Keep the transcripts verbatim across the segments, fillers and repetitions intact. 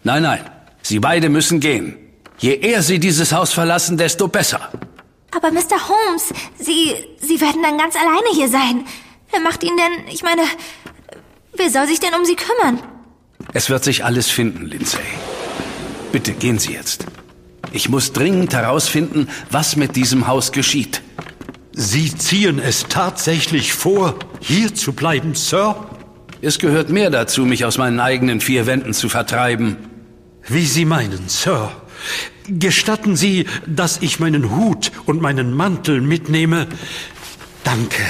Nein, nein. Sie beide müssen gehen. Je eher Sie dieses Haus verlassen, desto besser. Aber Mister Holmes, Sie, Sie werden dann ganz alleine hier sein. Wer macht Ihnen denn, ich meine, wer soll sich denn um Sie kümmern? Es wird sich alles finden, Lindsay. Bitte gehen Sie jetzt. Ich muss dringend herausfinden, was mit diesem Haus geschieht. Sie ziehen es tatsächlich vor, hier zu bleiben, Sir? Es gehört mehr dazu, mich aus meinen eigenen vier Wänden zu vertreiben. Wie Sie meinen, Sir. Gestatten Sie, dass ich meinen Hut und meinen Mantel mitnehme? Danke.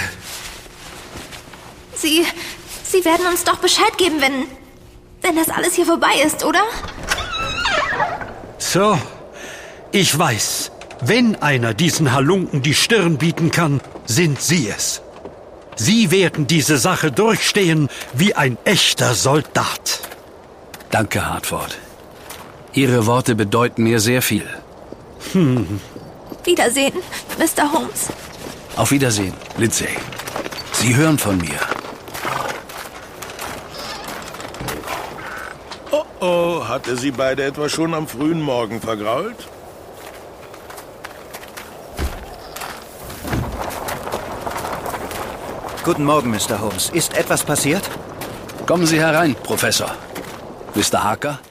Sie, Sie werden uns doch Bescheid geben, wenn, wenn das alles hier vorbei ist, oder? Sir, ich weiß, wenn einer diesen Halunken die Stirn bieten kann, sind Sie es. Sie werden diese Sache durchstehen wie ein echter Soldat. Danke, Hartford. Ihre Worte bedeuten mir sehr viel. Hm. Wiedersehen, Mister Holmes. Auf Wiedersehen, Lindsay. Sie hören von mir. Oh oh, hat er Sie beide etwa schon am frühen Morgen vergrault? Guten Morgen, Mister Holmes. Ist etwas passiert? Kommen Sie herein, Professor. Mister Harker?